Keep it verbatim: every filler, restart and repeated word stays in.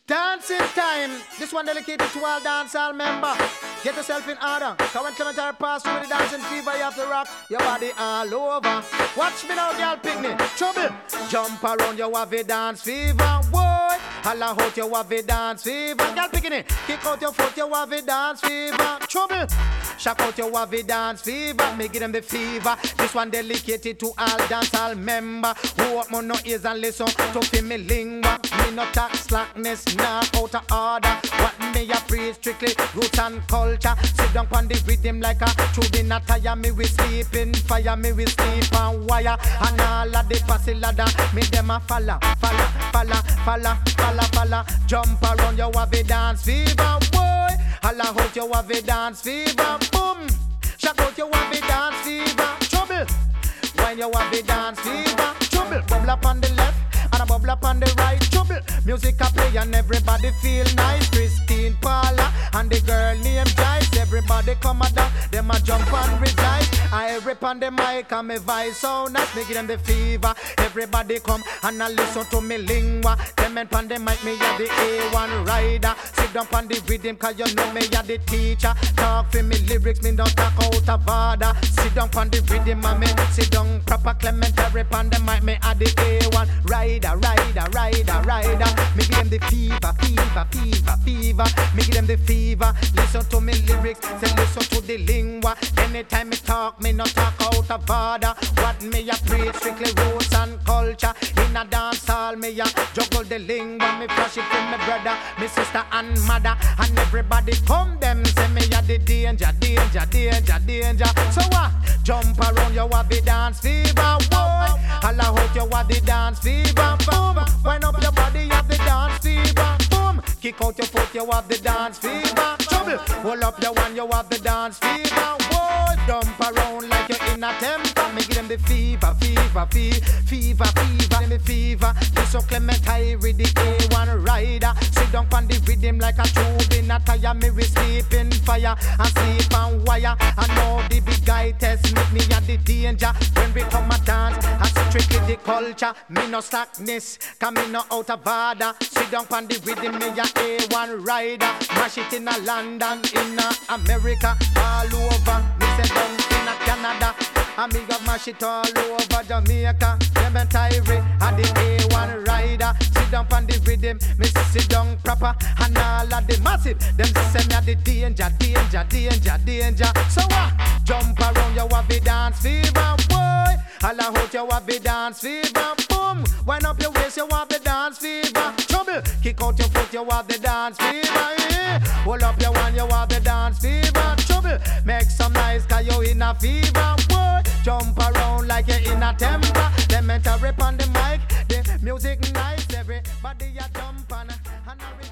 Dancing time. This one dedicated to all dancehall member. Get yourself in order. Current Clementine pass through the dancing fever. You have to rock your body all over. Watch me now, girl, pick me. Trouble. Jump around, you have a dance fever. Boy, holla out, you have a dance fever. Girl, picking it. Kick out your foot, you have a dance fever. Trouble. Shock out, you have a dance fever. Me give them the fever. This one dedicated to all dancehall member. Who up my no ears and listen to feel me lingua. Me no talk slackness. Nah, out of order. What me a preach strictly roots and culture. Sit down on the rhythm like a tube in a tire. Me we sleep in fire, me we sleep on wire. And all of the passy ladder, me dem a falla, falla, falla, falla, falla, falla. Jump around, you have a dance fever, boy. Holla out, you have a dance fever, boom. Shock out, you have a dance fever, trouble. When you have a dance fever, trouble. Bubble up on the left. And a bubble up on the right, trouble. Music a play and everybody feel nice. Christine Paula and the girl named Jice. Everybody come a down, them a jump and rejoice. I rip on the mic and me voice so nice. Me give them the fever. Everybody come and a listen to me lingua. Them and on the mic, me a the A one rider. Sit down on the rhythm cause you know me a the teacher. Talk for me lyrics, me don't talk out of order. Sit down on the rhythm and me sit down proper Clement. I rip on the mic, me a the A one rider. Rider, rider, rider. Me give them the fever, fever, fever, fever. Me give them the fever. Listen to me lyrics, say listen to the lingua. Anytime me talk, me no talk out of order. What me a preach, strictly roots and culture. In a dance hall, me a juggle the lingua. Me flash it with me brother, me sister and mother. And everybody come them, say me a the danger, danger, danger, danger. So what? Uh, jump around, you have the dance fever, boy. Holla out, you have the dance fever. Boom, wind up your body, you have the dance fever. Boom, kick out your foot, you have the dance fever. Trouble, hold up your one, you have the dance fever. Whoa, jump around like you're in a temper. Me give them the fever, fever, fever, fever, fever, give me fever. This so Clement I read the A one rider. Sit down on the rhythm like a tube in a tire. Me we sleep in fire and sleep on wire. And now the big guy test make me at the danger. When we come a dance, I strictly the culture. Me no slackness, come me no out of order. Sit down on the rhythm, me a A one rider. Mash it in a London, in a America, all over. Me say down in a Canada. And me got mash it all over Jamaica. Clement Ivory and the A one rider. Sit down on the rhythm, me sit down proper. And all of the massive, them say me a the danger, danger, danger, danger. So what? Uh, jump around, you have the dance fever, boy. Holla out, you have the dance fever, boom. Wind up your waist, you have the dance fever. Trouble, kick out your foot, you have the dance fever. Yeah. Hold up your one, you have the dance fever. Trouble, make some noise, cause you in a fever, boy. Jump around like you're in a temper. Them enter rip on the mic, the music nice, everybody a jump on. And